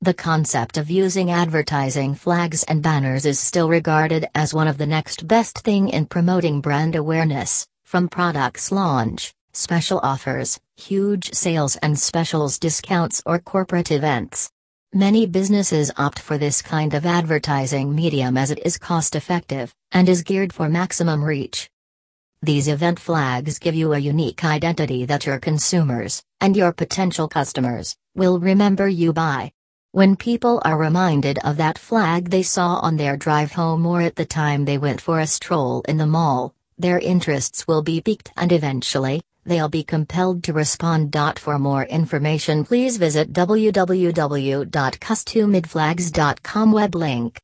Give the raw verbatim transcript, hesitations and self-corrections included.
The concept of using advertising flags and banners is still regarded as one of the next best thing in promoting brand awareness, from products launch, special offers, huge sales and specials discounts or corporate events. Many businesses opt for this kind of advertising medium as it is cost-effective, and is geared for maximum reach. These event flags give you a unique identity that your consumers, and your potential customers, will remember you by. When people are reminded of that flag they saw on their drive home or at the time they went for a stroll in the mall, their interests will be piqued and eventually, they'll be compelled to respond. For more information please visit w w w dot customidflags dot com web link.